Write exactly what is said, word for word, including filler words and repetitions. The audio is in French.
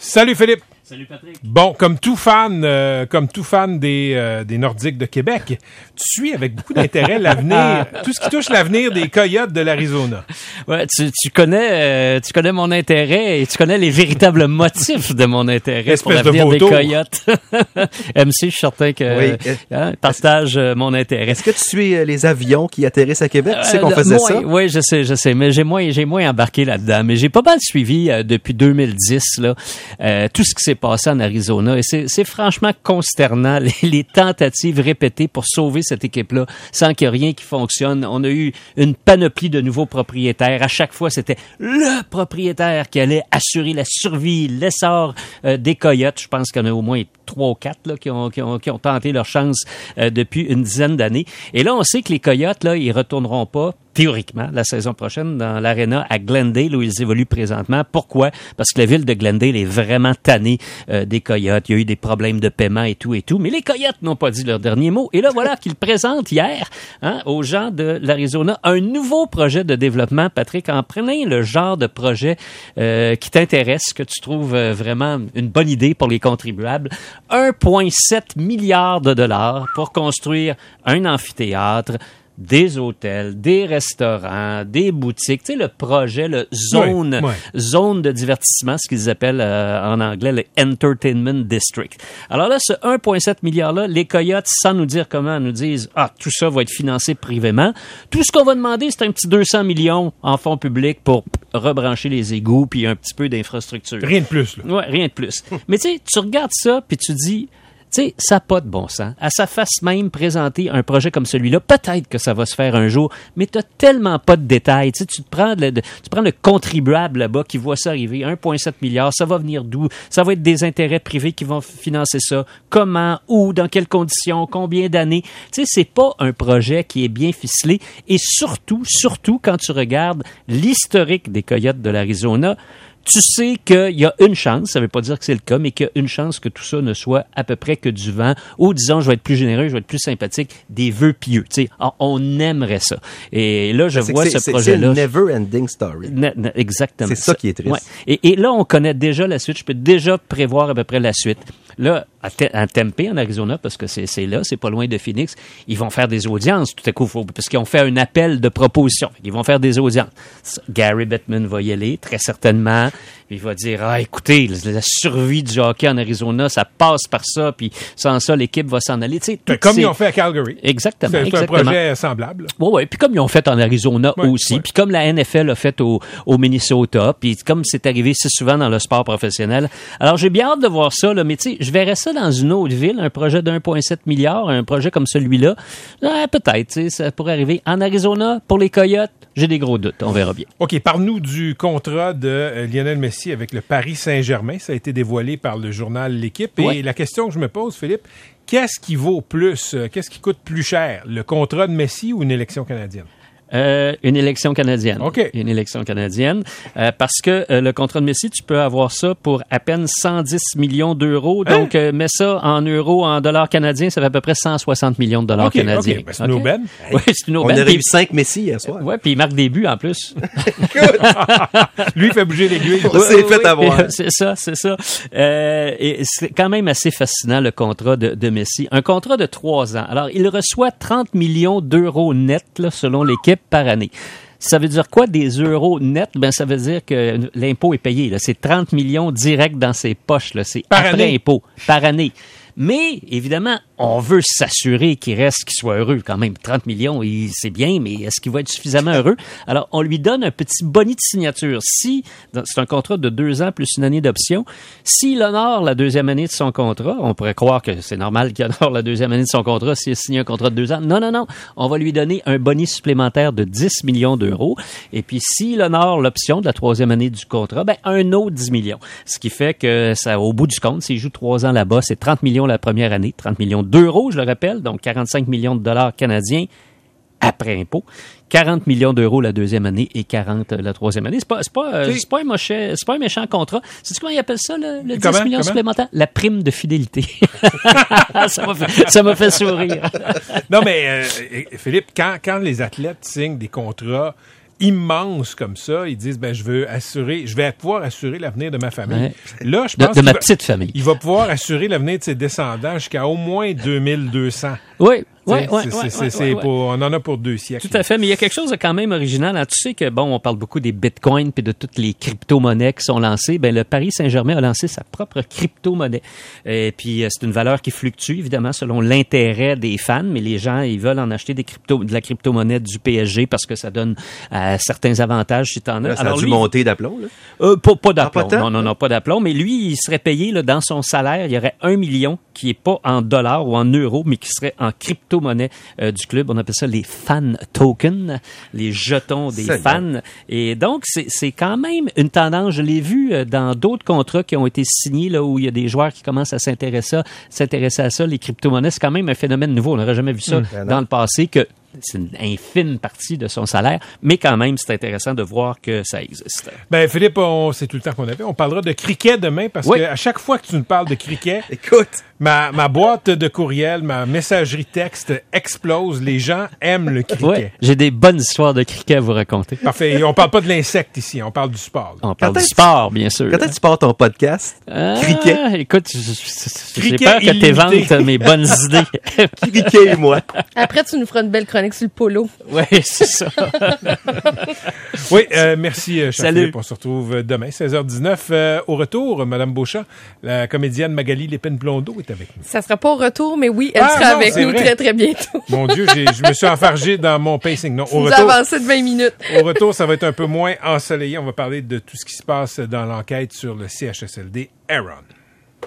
Salut Philippe. Salut Patrick. Bon, comme tout fan, euh, comme tout fan des euh, des Nordiques de Québec, tu suis avec beaucoup d'intérêt l'avenir, tout ce qui touche l'avenir des Coyotes de l'Arizona. Ouais, tu, tu connais, euh, tu connais mon intérêt et tu connais les véritables motifs de mon intérêt Espèce pour l'avenir de des vautour. Coyotes. M C, je suis certain que Oui. hein, partage euh, mon intérêt. Est-ce que tu suis euh, les avions qui atterrissent à Québec? Tu sais qu'on Euh, faisait moins, ça? Oui, je sais, je sais, mais j'ai moins, j'ai moins embarqué là-dedans. Mais j'ai pas mal suivi euh, depuis deux mille dix là, euh, tout ce qui s'est passé en Arizona. Et c'est, c'est franchement consternant, les, les tentatives répétées pour sauver cette équipe-là sans qu'il y ait rien qui fonctionne. On a eu une panoplie de nouveaux propriétaires. À chaque fois, c'était le propriétaire qui allait assurer la survie, l'essor euh, des Coyotes. Je pense qu'il y en a au moins trois ou quatre là, qui, ont, qui, ont, qui ont tenté leur chance euh, depuis une dizaine d'années. Et là, on sait que les Coyotes, là, ils retourneront pas théoriquement, la saison prochaine, dans l'aréna à Glendale, où ils évoluent présentement. Pourquoi? Parce que la ville de Glendale est vraiment tannée euh, des Coyotes. Il y a eu des problèmes de paiement et tout et tout. Mais les Coyotes n'ont pas dit leur dernier mot. Et là, voilà qu'ils présentent hier hein, aux gens de l'Arizona un nouveau projet de développement. Patrick, en prenant le genre de projet euh, qui t'intéresse, que tu trouves euh, vraiment une bonne idée pour les contribuables, un virgule sept milliard de dollars pour construire un amphithéâtre, des hôtels, des restaurants, des boutiques, tu sais, le projet, le zone, oui, oui. zone de divertissement, ce qu'ils appellent euh, en anglais le Entertainment District. Alors là, ce un virgule sept milliard-là, les Coyotes, sans nous dire comment, nous disent, ah, tout ça va être financé privément. Tout ce qu'on va demander, c'est un petit deux cents millions en fonds publics pour rebrancher les égouts puis un petit peu d'infrastructure. Rien de plus, là. Ouais, rien de plus. Mais tu sais, tu regardes ça puis tu dis, tu sais, ça n'a pas de bon sens. À sa face même, présenter un projet comme celui-là, peut-être que ça va se faire un jour, mais tu n'as tellement pas de détails. Tu sais, tu te prends le, tu prends le contribuable là-bas qui voit ça arriver, un virgule sept milliard, ça va venir d'où? Ça va être des intérêts privés qui vont financer ça. Comment? Où? Dans quelles conditions? Combien d'années? Tu sais, c'est pas un projet qui est bien ficelé. Et surtout, surtout, quand tu regardes l'historique des Coyotes de l'Arizona, tu sais qu'il y a une chance, ça veut pas dire que c'est le cas, mais qu'il y a une chance que tout ça ne soit à peu près que du vent, ou disons, je vais être plus généreux, je vais être plus sympathique, des vœux pieux. Tu sais, on aimerait ça. Et là, je c'est vois c'est, ce c'est, projet-là. C'est une never-ending story. Ne, ne, exactement. C'est ça qui est triste. Ouais. Et, et là, on connaît déjà la suite. Je peux déjà prévoir à peu près la suite. Là, à, Te- à Tempe, en Arizona, parce que c'est, c'est là, c'est pas loin de Phoenix, ils vont faire des audiences tout à coup, faut, parce qu'ils ont fait un appel de proposition. Ils vont faire des audiences. Gary Bettman va y aller, très certainement. Il va dire, ah, écoutez, la survie du hockey en Arizona, ça passe par ça, puis sans ça, l'équipe va s'en aller. Tu sais, Ben, comme ces... ils ont fait à Calgary. Exactement. C'est, c'est exactement. un projet semblable. Oui, oui. Puis comme ils ont fait en Arizona ouais, aussi, ouais. puis comme la N F L a fait au, au Minnesota, puis comme c'est arrivé si souvent dans le sport professionnel. Alors, j'ai bien hâte de voir ça, là, mais tu sais, je verrais ça dans une autre ville, un projet d'un virgule sept milliard, un projet comme celui-là. Ah, peut-être, tu sais, ça pourrait arriver. En Arizona, pour les Coyotes, j'ai des gros doutes. On verra bien. OK, parle-nous du contrat de euh, Lionel Messi avec le Paris Saint-Germain. Ça a été dévoilé par le journal L'Équipe. Et ouais. la question que je me pose, Philippe, qu'est-ce qui vaut plus, euh, qu'est-ce qui coûte plus cher, le contrat de Messi ou une élection canadienne? Euh, une élection canadienne. OK. Une élection canadienne. Euh, parce que euh, le contrat de Messi, tu peux avoir ça pour à peine cent dix millions d'euros. Hein? Donc, euh, mets ça en euros, en dollars canadiens, ça fait à peu près cent soixante millions de dollars OK, canadiens. OK. Ben, c'est une aubaine. Oui, c'est une On aubaine. aurait Puis- eu cinq Messi hier soir. Ouais, puis il marque des buts en plus. Lui, il fait bouger l'aiguille. On s'est fait Oui, avoir. C'est ça, c'est ça. Euh, et c'est quand même assez fascinant, le contrat de, de Messi. Un contrat de trois ans. Alors, il reçoit trente millions d'euros nets, là, selon l'équipe, par année. Ça veut dire quoi, des euros nets? Ben, ça veut dire que l'impôt est payé, là. C'est trente millions direct dans ses poches, là. C'est Par après année. impôt. Par année. Mais, évidemment, on veut s'assurer qu'il reste, qu'il soit heureux quand même. trente millions, il, c'est bien, mais est-ce qu'il va être suffisamment heureux? Alors, on lui donne un petit boni de signature. Si, c'est un contrat de deux ans plus une année d'option, s'il honore la deuxième année de son contrat, on pourrait croire que c'est normal qu'il honore la deuxième année de son contrat s'il a signé un contrat de deux ans. Non, non, non. On va lui donner un boni supplémentaire de dix millions d'euros. Et puis, s'il honore l'option de la troisième année du contrat, ben, un autre dix millions. Ce qui fait que ça, au bout du compte, s'il joue trois ans là-bas, c'est trente millions la première année, trente millions d'euros, je le rappelle, donc quarante-cinq millions de dollars canadiens après impôt, quarante millions d'euros la deuxième année et quarante la troisième année. C'est pas, c'est pas, euh, c'est pas un méchant, c'est pas un méchant contrat. Sais-tu comment ils appellent ça, le, le dix Comment? millions Comment? supplémentaires? La prime de fidélité. ça m'a fait, ça m'a fait sourire. Non, mais euh, Philippe, quand, quand les athlètes signent des contrats immense comme ça, ils disent, ben, je veux assurer, je vais pouvoir assurer l'avenir de ma famille. Ouais. Là, je De, pense de qu'il ma va, petite famille. il va pouvoir assurer l'avenir de ses descendants jusqu'à au moins deux mille deux cents. Oui. Oui, T'sais, oui, c'est- oui, c'est- oui, c'est oui, pour- on en a pour deux siècles. Tout à fait, mais il y a quelque chose de quand même original. Hein. Tu sais que, bon, on parle beaucoup des bitcoins puis de toutes les crypto-monnaies qui sont lancées. Ben, le Paris Saint-Germain a lancé sa propre crypto-monnaie. Et puis, euh, c'est une valeur qui fluctue, évidemment, selon l'intérêt des fans, mais les gens, ils veulent en acheter des crypto, de la crypto-monnaie du P S G parce que ça donne euh, certains avantages si t'en as. Là, ça Alors, a dû lui, monter d'aplomb, là. Euh, pas, pas Ah, d'aplomb. pas tant? non, non, non, pas d'aplomb. Mais lui, il serait payé là, dans son salaire, il y aurait un million qui est pas en dollars ou en euros, mais qui serait en crypto-monnaie euh, du club. On appelle ça les fan tokens, les jetons des Seigneur. fans. Et donc, c'est, c'est quand même une tendance. Je l'ai vu euh, dans d'autres contrats qui ont été signés là où il y a des joueurs qui commencent à s'intéresser à, s'intéresser à ça. Les crypto-monnaies, c'est quand même un phénomène nouveau. On n'aurait jamais vu ça Ben dans non. le passé que c'est une infime partie de son salaire, mais quand même, c'est intéressant de voir que ça existe. Ben, Philippe, on, c'est tout le temps qu'on avait. On parlera de cricket demain parce Oui. que à chaque fois que tu nous parles de cricket, Écoute, ma, ma boîte de courriel, ma messagerie texte explose. Les gens aiment le cricket. Ouais, j'ai des bonnes histoires de cricket à vous raconter. Parfait. Et on parle pas de l'insecte ici, on parle du sport. On parle Quand du est-ce- sport, bien sûr. quand est-ce que tu pars ton podcast? Ah, cricket? Écoute, je- je- je- j'ai Cricket peur que tu illimité. éventes mes bonnes idées. Cricket et moi. Après, tu nous feras une belle chronique sur le polo. Oui, c'est ça. Oui, euh, merci, euh, cher Salut. Philippe. On se retrouve demain, seize heures dix-neuf. Euh, au retour, Madame Beauchamp, la comédienne Magali Lépine-Blondeau est avec nous. Ça sera pas au retour, mais oui, elle Ah, sera non, avec c'est nous vrai. très, très bientôt. Mon Dieu, j'ai, je me suis enfargé dans mon pacing. Non, au Vous retour, avancez de vingt minutes. au retour, ça va être un peu moins ensoleillé. On va parler de tout ce qui se passe dans l'enquête sur le C H S L D Aaron.